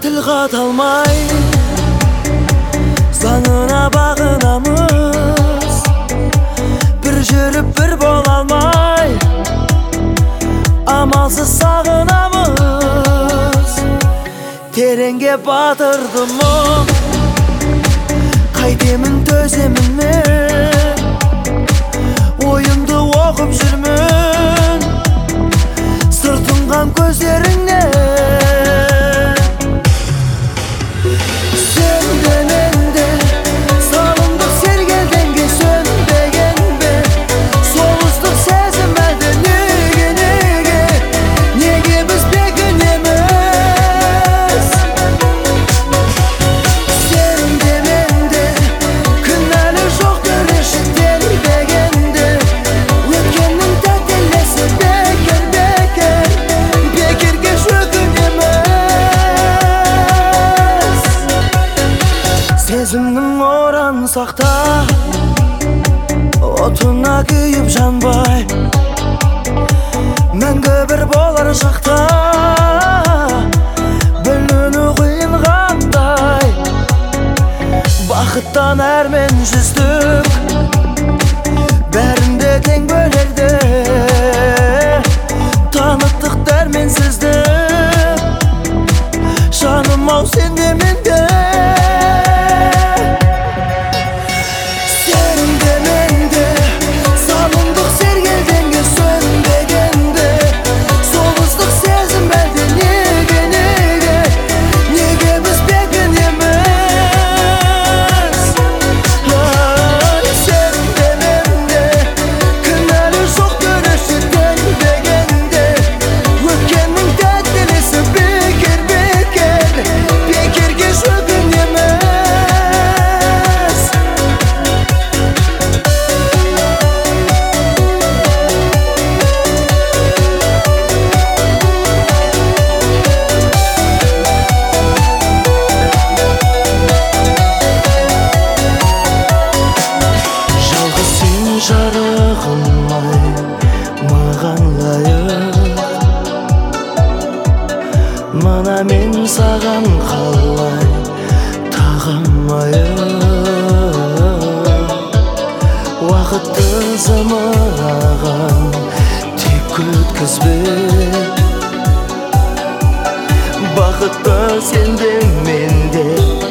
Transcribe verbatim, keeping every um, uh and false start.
тіл қата алмай заңына бағынамыз, бір жүріп бір бола алмай амалсыз сағынамыз. Тереңге батырдым мұң, қайтемін төземін мен, ойымды оқып жүрмін сыр тұнған көздеріңнен. Сезімнің оран сақта, отына күйіп жанбай, мәңгі бір болар шақта біліну қиын қандай. Бақыттан әрмен жүздік, бәрінде тең бөлерді, таныттық дәрменсізді, жаным ау сенде менде. Жарығымай маған лайық, мына мен саған қалай тағамайық. Уақытты зымыраған тек өткізбе, бақытты сенде менде